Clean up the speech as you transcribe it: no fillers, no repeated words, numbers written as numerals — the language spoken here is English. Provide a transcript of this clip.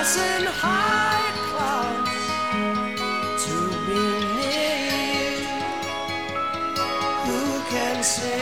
in high clouds to be near you. Who can say